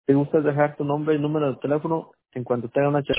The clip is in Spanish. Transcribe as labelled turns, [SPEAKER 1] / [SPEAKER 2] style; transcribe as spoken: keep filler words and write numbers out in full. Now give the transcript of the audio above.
[SPEAKER 1] Si gustas dejar tu nombre y número de teléfono en cuanto tenga una